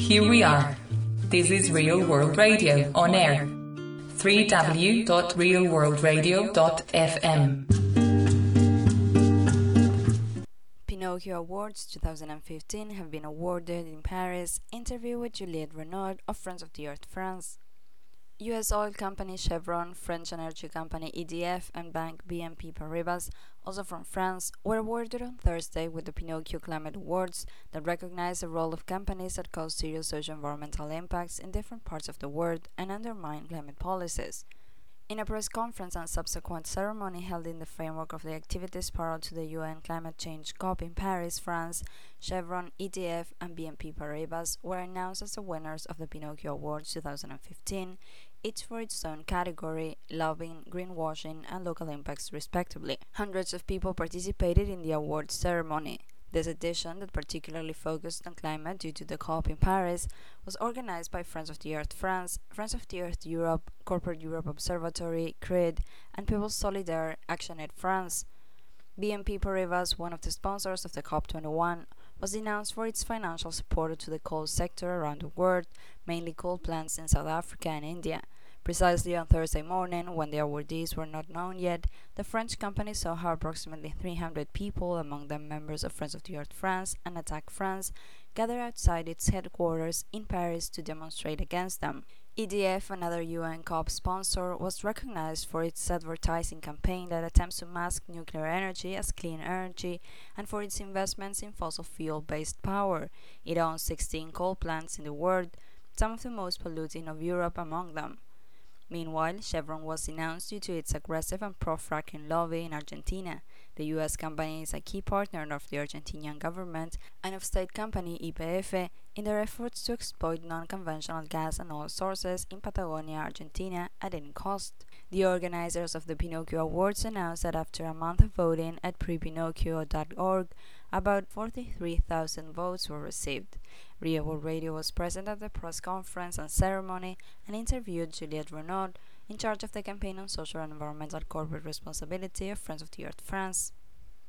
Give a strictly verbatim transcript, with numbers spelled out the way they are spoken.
Here we are. This is Real World Radio on air. w w w dot real world radio dot f m. Pinocchio Awards twenty fifteen have been awarded in Paris. Interview with Juliette Renaud of Friends of the Earth France. U S oil company Chevron, French energy company E D F, and bank B N P Paribas, also from France, were awarded on Thursday with the Pinocchio Climate Awards that recognize the role of companies that cause serious socio-environmental impacts in different parts of the world and undermine climate policies. In a press conference and subsequent ceremony held in the framework of the activities parallel to the U N Climate Change COP in Paris, France, Chevron, E D F, and B N P Paribas were announced as the winners of the Pinocchio Awards twenty fifteen, each for its own category, lobbying, greenwashing, and local impacts respectively. Hundreds of people participated in the awards ceremony. This edition, that particularly focused on climate due to the COP in Paris, was organized by Friends of the Earth France, Friends of the Earth Europe, Corporate Europe Observatory, C R I D, and People Solidaire Actionaid France. B N P Paribas, one of the sponsors of the COP twenty-one, was denounced for its financial support to the coal sector around the world, mainly coal plants in South Africa and India. Precisely on Thursday morning, when the awardees were not known yet, the French company saw how approximately three hundred people, among them members of Friends of the Earth France and Attack France, gathered outside its headquarters in Paris to demonstrate against them. E D F, another U N COP sponsor, was recognized for its advertising campaign that attempts to mask nuclear energy as clean energy and for its investments in fossil fuel-based power. It owns sixteen coal plants in the world, some of the most polluting of Europe among them. Meanwhile, Chevron was denounced due to its aggressive and pro-fracking lobby in Argentina. The U S company is a key partner of the Argentinian government and of state company Y P F in their efforts to exploit non-conventional gas and oil sources in Patagonia, Argentina, at any cost. The organizers of the Pinocchio Awards announced that after a month of voting at pre pinocchio dot org, about forty-three thousand votes were received. Real World Radio was present at the press conference and ceremony and interviewed Juliette Renaud, in charge of the campaign on social and environmental corporate responsibility of Friends of the Earth France.